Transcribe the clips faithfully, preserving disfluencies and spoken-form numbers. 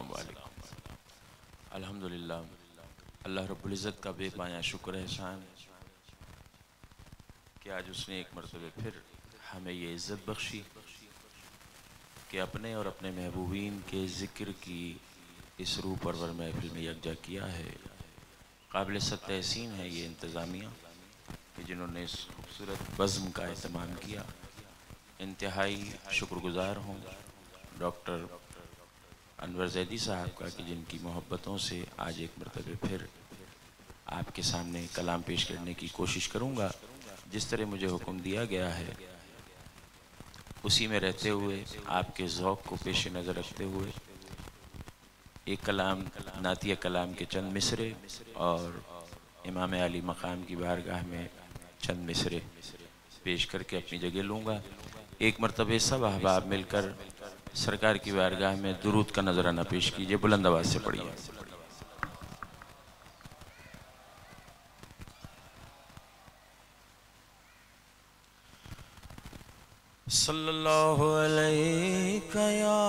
السلام علیکم۔ الحمدللہ اللہ رب العزت کا بے پایا شکر احسان کہ آج اس نے ایک مرتبہ پھر ہمیں یہ عزت بخشی کہ اپنے اور اپنے محبوبین کے ذکر کی اس روح پرور محفل میں یکجا کیا ہے۔ قابل ست تحسین ہے یہ انتظامیہ کہ جنہوں نے اس خوبصورت بزم کا اہتمام کیا۔ انتہائی شکر گزار ہوں ڈاکٹر انور زیدی صاحب کا کہ جن کی محبتوں سے آج ایک مرتبہ پھر آپ کے سامنے کلام پیش کرنے کی کوشش کروں گا۔ جس طرح مجھے حکم دیا گیا ہے اسی میں رہتے ہوئے آپ کے ذوق کو پیش نظر رکھتے ہوئے ایک کلام نعتیہ کلام کے چند مصرے اور امام علی مقام کی بارگاہ میں چند مصرے پیش کر کے اپنی جگہ لوں گا۔ ایک مرتبہ سب احباب مل کر سرکار کی بارگاہ میں درود کا نذرانہ پیش کیجئے، بلند آواز سے پڑھیے۔ صلی اللہ علیہ یا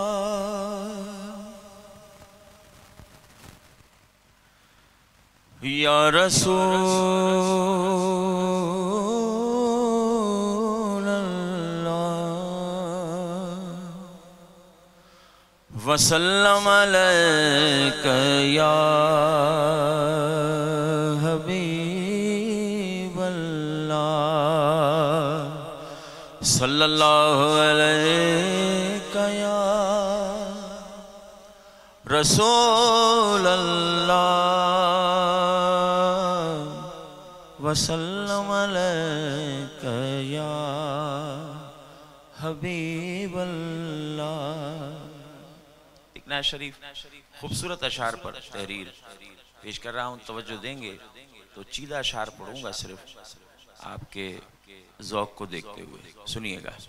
یا رسول اللہ وسلم علیک یا حبیب اللہ صلی اللہ علیہ یا رسول اللہ وسلم علیک یا حبیب اللہ۔ ایک نعت شریف خوبصورت اشعار پر تحریر پیش کر رہا ہوں، توجہ دیں گے تو چیدہ اشعار پڑھوں گا صرف آپ کے ذوق کو دیکھتے ہوئے، سنیے گا۔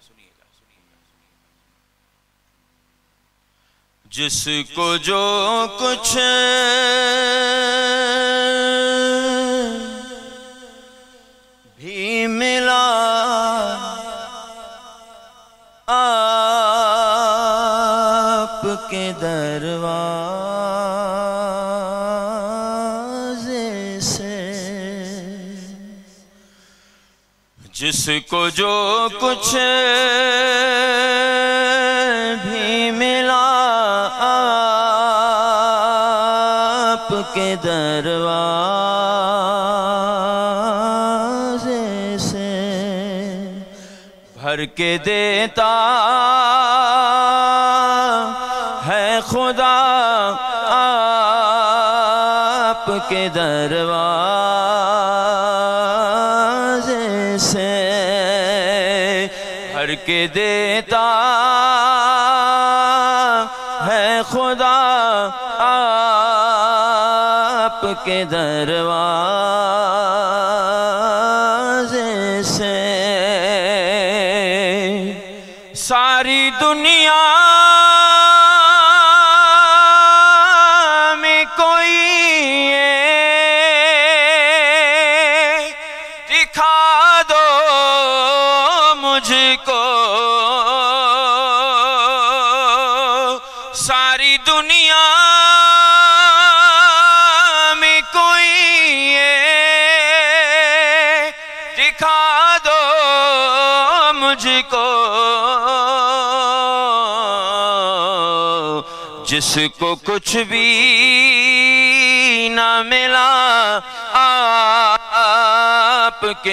جس کو جو کچھ بھی ملا آپ کے دروازے سے، جس کو جو کچھ بھی ملا آپ کے دروازے سے، بھر کے دیتا ہے خدا آپ کے دروازے سے، بھر کے دیتا ہے خدا آپ کے دروازے سے۔ ساری دنیا میں کوئی دکھا دو مجھ کو، ساری دنیا میں کوئی دکھا دو مجھ کو، جس کو کچھ بھی نہ ملا آپ کے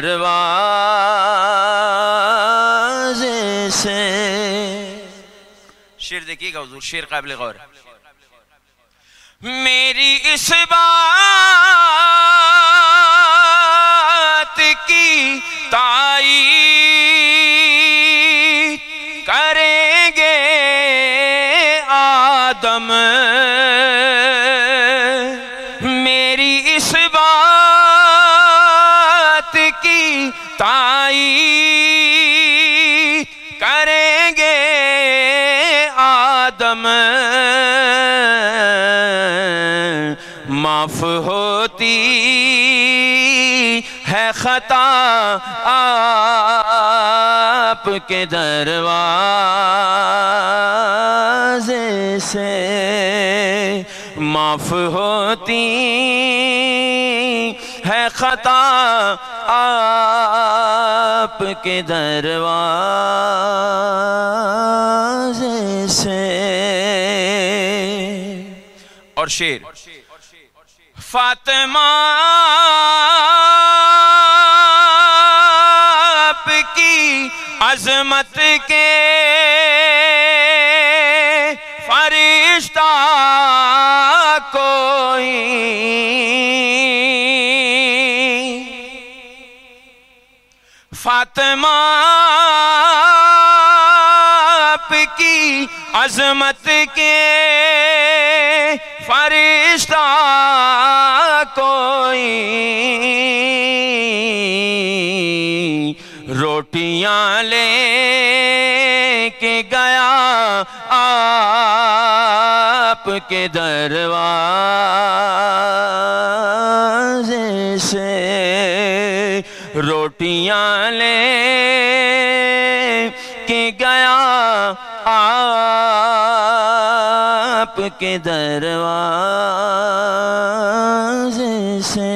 دروازے سے۔ شعر دیکھیے گا حضور، شعر قابل غور ہے۔ میری اس بات کی تائید کریں گے آدم، میری اس بات کی تائید کریں گے آدم، معاف ہوتی ہے خطا آپ کے دروازے سے معاف ہوتی ہے خطا آپ کے دروازے سے۔ اور شعر فاطمہ آپ کی عظمت کے فرشتہ کوئی فاطمہ آپ کی عظمت کے فرشتہ کوئی روٹیاں لے کے گیا آپ کے دروازے سے، روٹیاں لے کے گیا آپ کے دروازے سے،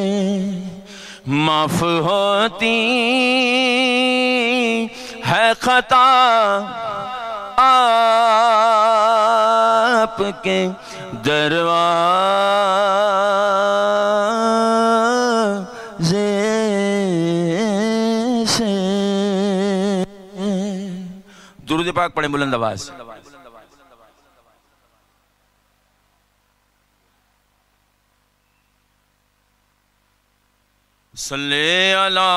معاف ہوتی ہے خطا آپ کے دروازے سے۔ درود پاک پڑھیں بلند آواز۔ صلی علی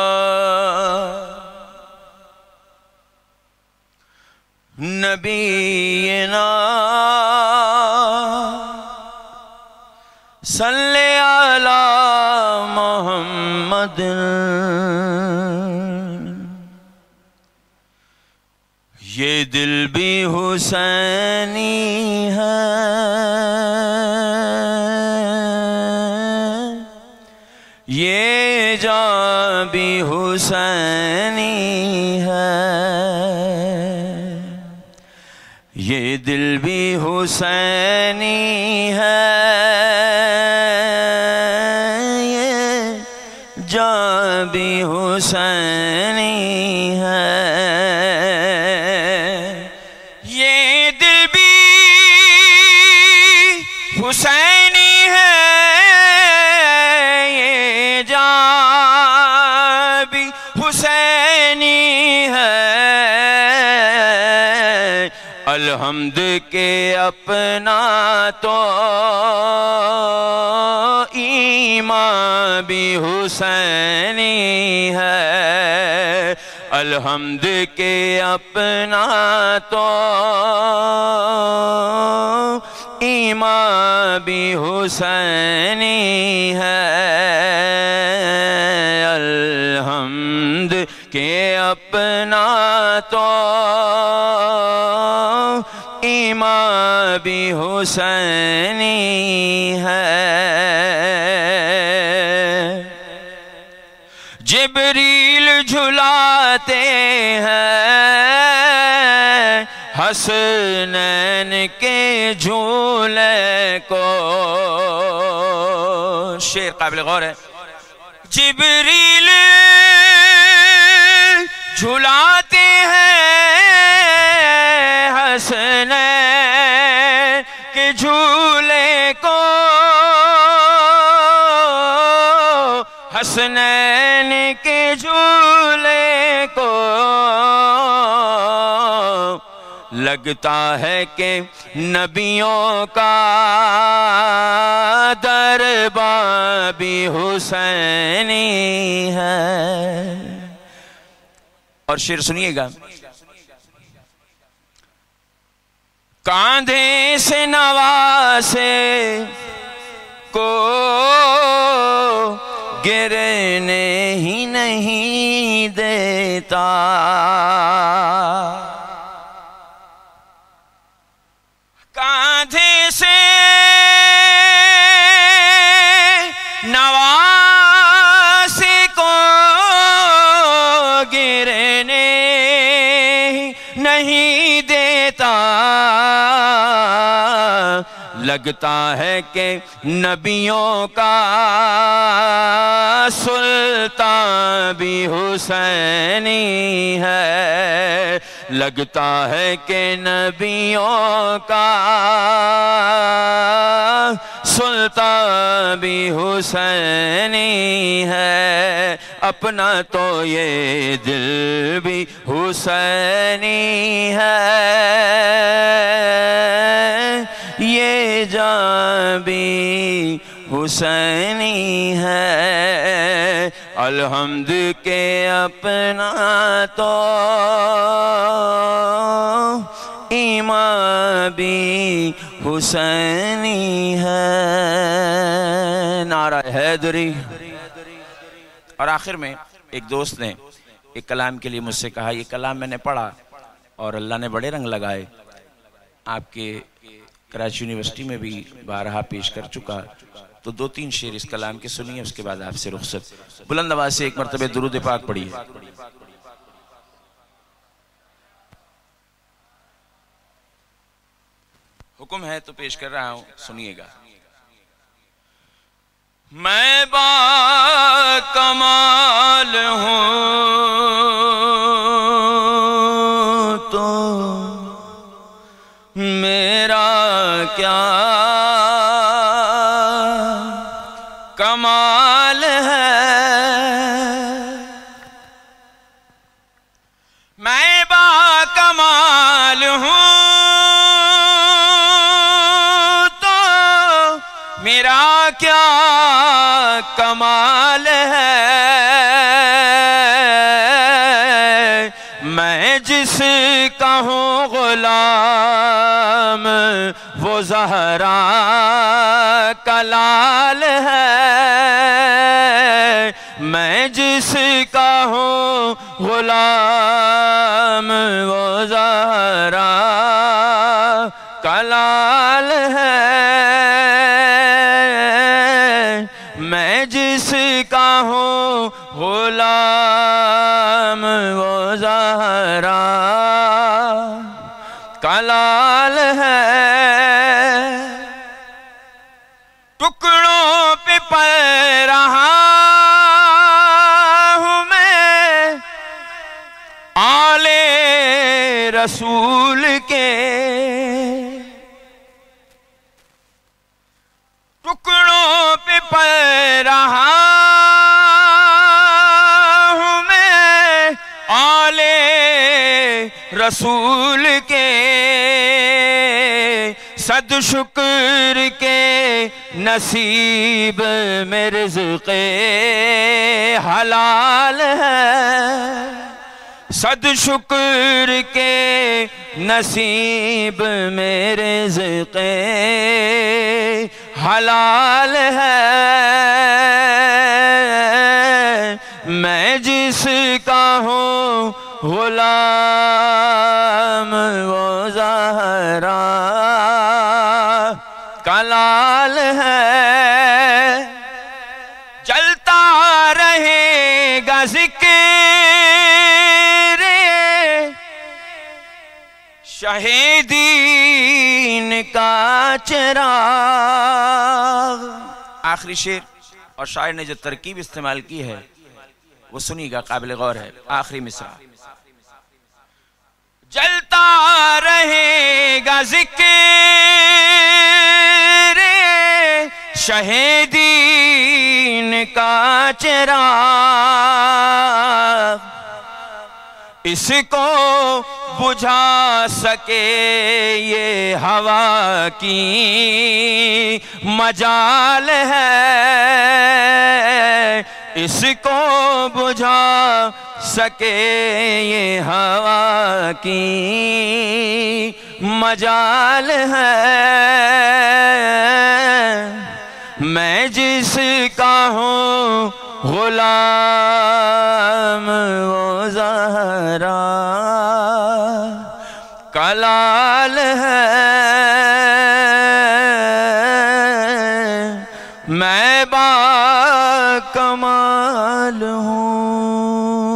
نبینا صلی علی محمد، یہ دل بھی حسینی ہے، یہ جان بھی حسینی ہے، یہ دل بھی حسینی ہے، یہ جان بھی حسینی ہے، یہ دل بھی حسینی ہے، یہ جان بھی حسینی ہے، الحمد کے اپنا تو ایمان بھی حسینی ہے، الحمد کے اپنا تو ایمان بھی حسینی ہے، الحمد کے اپنا تو ایمان بھی حسینی ہے۔ جبریل جھلاتے ہیں حسنین کے جھولے کو، شعر قابل غور ہے۔ جبریل جھلاتے ہیں حسنین کے جھولے کو، حسنین کے جھولے کو، لگتا ہے کہ نبیوں کا دربار بھی حسینی ہے۔ اور شعر سنیے گا، کاندھے سے نواسے کو گرنے ہی نہیں دیتا، کاندھے سے نواسے کو گرنے نہیں دیتا، لگتا ہے کہ نبیوں کا سلطان بھی حسینی ہے، لگتا ہے کہ نبیوں کا سلطان بھی حسینی ہے، اپنا تو یہ دل بھی حسینی ہے، یہ جان بھی حسینی ہے، الحمد کے اپنا تو ایمان بھی حسینی ہے۔ نعرہ حیدری۔ اور آخر میں ایک دوست نے ایک کلام کے لیے مجھ سے کہا، یہ کلام میں نے پڑھا اور اللہ نے بڑے رنگ لگائے، آپ کے کراچی یونیورسٹی میں بھی بارہا پیش کر چکا، تو دو تین شعر اس کلام کے سنیے، اس کے بعد آپ سے رخصت۔ بلند آواز سے ایک مرتبہ درود پاک پڑھیے۔ حکم ہے تو پیش کر رہا ہوں، سنیے گا۔ میں با کمال ہوں تو میرا کیا کمال ہے، میں با کمال ہوں میرا کیا کمال ہے، میں جس کا ہوں غلام وہ زہرا کا لال ہے، میں جس کا ہوں غلام وہ زہرا کا لال ہے، میں جس کا ہوں غلام وہ زہرا کا لال ہے، ٹکڑوں پہ پل رہا ہوں میں آل رسول کے، ٹکڑوں پہ پل رہا ہوں میں آل رسول کے، صد شکر کے نصیب میں رزق حلال ہے، صد شکر کے نصیب میں رزق حلال ہے، میں جس کا ہوں غلام وہ زہرا کا لال ہے، چلتا رہے گا ذکر شہیدین کا چراغ۔ آخری شعر اور شاعر نے جو ترکیب استعمال کی ہے وہ سنیے گا، قابل غور ہے۔ آخری مصرع، جلتا رہے گا ذکر شہیدین کا چراغ، اس کو بجھا سکے یہ ہوا کی مجال ہے، اس کو بجھا سکے یہ ہوا کی مجال ہے، میں جس کا ہوں غلام وہ زہرا کا لال ہے، میں با کمال ہوں۔